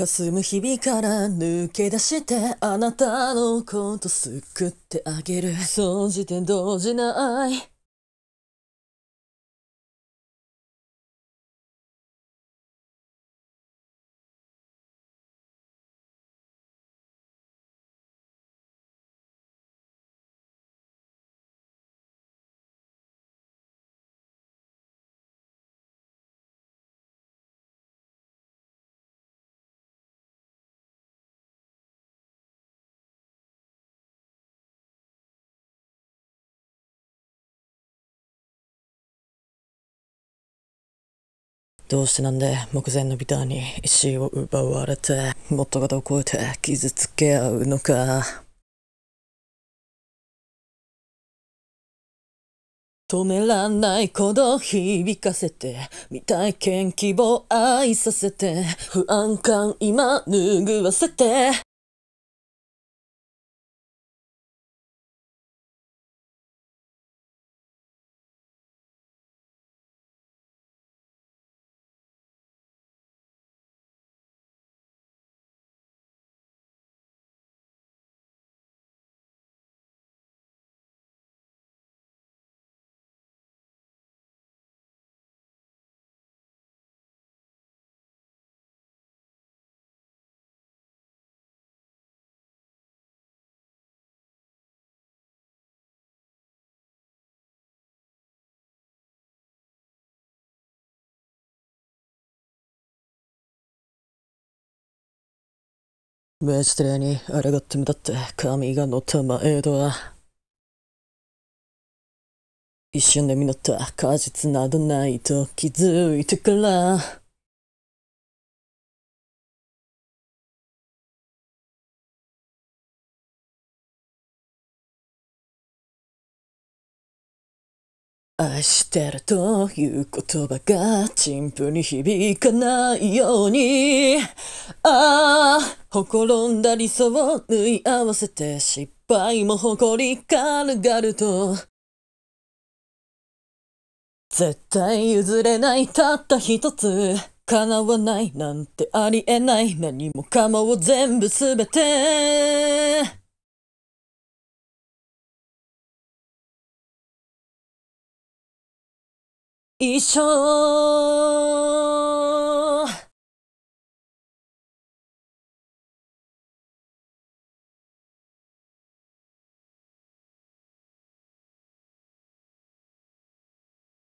霞む日々から抜け出してあなたのこと救ってあげる。総じて動じない。どうしてなんで目前のビターに石を奪われて元々を超えて傷つけ合うのか。止めらんない鼓動響かせて未体験希望愛させて不安感今拭わせて飯テレに抗ってもだって神が乗った前とは一瞬で実った果実などないと気づいてから愛してるという言葉が陳腐に響かないようにああほころんだ理想を縫い合わせて失敗も誇り軽々と絶対譲れないたった一つ叶わないなんてありえない何もかもを全部すべて一生